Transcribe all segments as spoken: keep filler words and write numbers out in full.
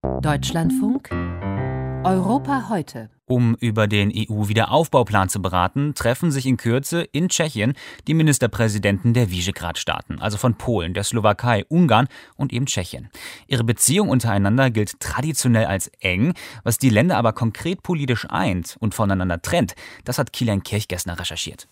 Deutschlandfunk Europa heute. Um über den E U-Wiederaufbauplan zu beraten, treffen sich in Kürze in Tschechien die Ministerpräsidenten der Visegrad-Staaten, also von Polen, der Slowakei, Ungarn und eben Tschechien. Ihre Beziehung untereinander gilt traditionell als eng, was die Länder aber konkret politisch eint und voneinander trennt, das hat Kilian Kirchgessner recherchiert.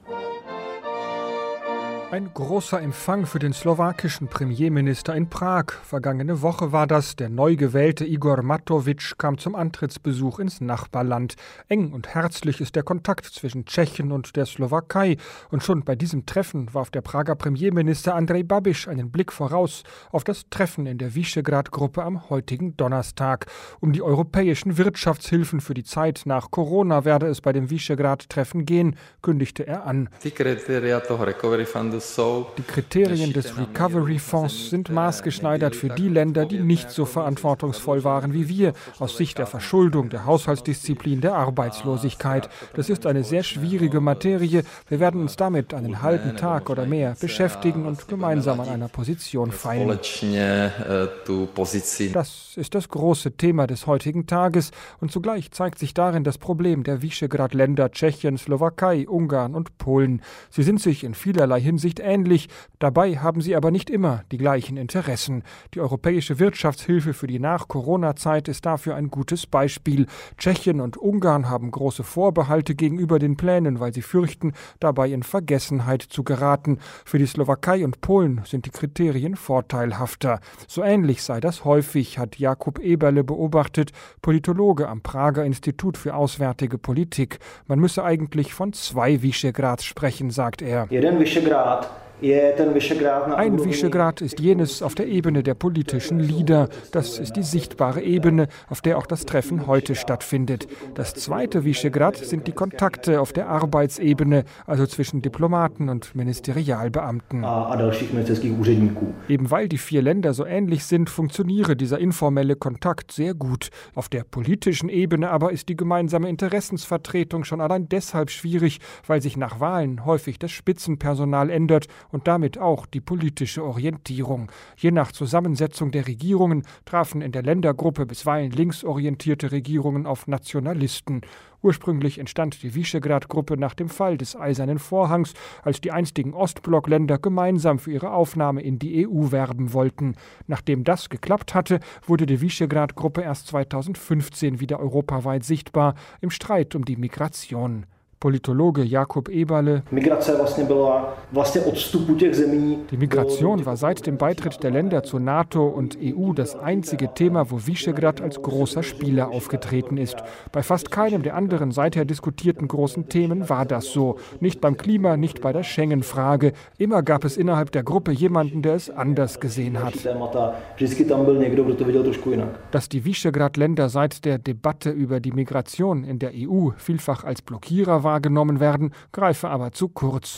Ein großer Empfang für den slowakischen Premierminister in Prag. Vergangene Woche war das. Der neu gewählte Igor Matovič kam zum Antrittsbesuch ins Nachbarland. Eng und herzlich ist der Kontakt zwischen Tschechien und der Slowakei. Und schon bei diesem Treffen warf der Prager Premierminister Andrej Babiš einen Blick voraus auf das Treffen in der Visegrad-Gruppe am heutigen Donnerstag. Um die europäischen Wirtschaftshilfen für die Zeit nach Corona werde es bei dem Visegrad-Treffen gehen, kündigte er an. Die Kriterien des Recovery-Fonds sind maßgeschneidert für die Länder, die nicht so verantwortungsvoll waren wie wir, aus Sicht der Verschuldung, der Haushaltsdisziplin, der Arbeitslosigkeit. Das ist eine sehr schwierige Materie. Wir werden uns damit einen halben Tag oder mehr beschäftigen und gemeinsam an einer Position feilen. Das ist das große Thema des heutigen Tages und zugleich zeigt sich darin das Problem der Visegrad-Länder Tschechien, Slowakei, Ungarn und Polen. Sie sind sich in vielerlei Hinsicht ähnlich. Dabei haben sie aber nicht immer die gleichen Interessen. Die europäische Wirtschaftshilfe für die Nach-Corona-Zeit ist dafür ein gutes Beispiel. Tschechien und Ungarn haben große Vorbehalte gegenüber den Plänen, weil sie fürchten, dabei in Vergessenheit zu geraten. Für die Slowakei und Polen sind die Kriterien vorteilhafter. So ähnlich sei das häufig, hat Jakub Eberle beobachtet, Politologe am Prager Institut für Auswärtige Politik. Man müsse eigentlich von zwei Visegrads sprechen, sagt er. Ein Visegrad ist jenes auf der Ebene der politischen Leader. Das ist die sichtbare Ebene, auf der auch das Treffen heute stattfindet. Das zweite Visegrad sind die Kontakte auf der Arbeitsebene, also zwischen Diplomaten und Ministerialbeamten. Eben weil die vier Länder so ähnlich sind, funktioniere dieser informelle Kontakt sehr gut. Auf der politischen Ebene aber ist die gemeinsame Interessensvertretung schon allein deshalb schwierig, weil sich nach Wahlen häufig das Spitzenpersonal ändert und damit auch die politische Orientierung. Je nach Zusammensetzung der Regierungen trafen in der Ländergruppe bisweilen linksorientierte Regierungen auf Nationalisten. Ursprünglich entstand die Visegrad-Gruppe nach dem Fall des Eisernen Vorhangs, als die einstigen Ostblockländer gemeinsam für ihre Aufnahme in die E U werben wollten. Nachdem das geklappt hatte, wurde die Visegrad-Gruppe erst zweitausendfünfzehn wieder europaweit sichtbar, im Streit um die Migration. Politologe Jakub Eberle. Die Migration war seit dem Beitritt der Länder zur NATO und E U das einzige Thema, wo Visegrad als großer Spieler aufgetreten ist. Bei fast keinem der anderen seither diskutierten großen Themen war das so. Nicht beim Klima, nicht bei der Schengen-Frage. Immer gab es innerhalb der Gruppe jemanden, der es anders gesehen hat. Dass die Visegrad-Länder seit der Debatte über die Migration in der E U vielfach als Blockierer waren, wahrgenommen werden, greife aber zu kurz.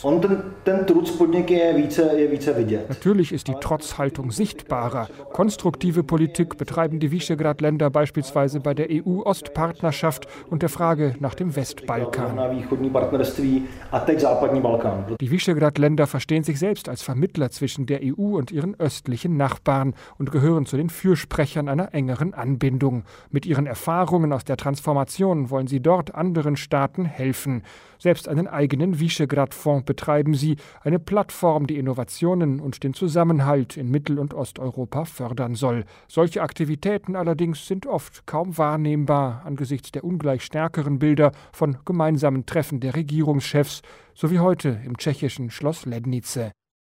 Natürlich ist die Trotzhaltung sichtbarer. Konstruktive Politik betreiben die Visegrad-Länder beispielsweise bei der E U-Ostpartnerschaft und der Frage nach dem Westbalkan. Die Visegrad-Länder verstehen sich selbst als Vermittler zwischen der E U und ihren östlichen Nachbarn und gehören zu den Fürsprechern einer engeren Anbindung. Mit ihren Erfahrungen aus der Transformation wollen sie dort anderen Staaten helfen. Selbst einen eigenen Visegrad-Fonds betreiben sie, eine Plattform, die Innovationen und den Zusammenhalt in Mittel- und Osteuropa fördern soll. Solche Aktivitäten allerdings sind oft kaum wahrnehmbar angesichts der ungleich stärkeren Bilder von gemeinsamen Treffen der Regierungschefs, so wie heute im tschechischen Schloss Lednice.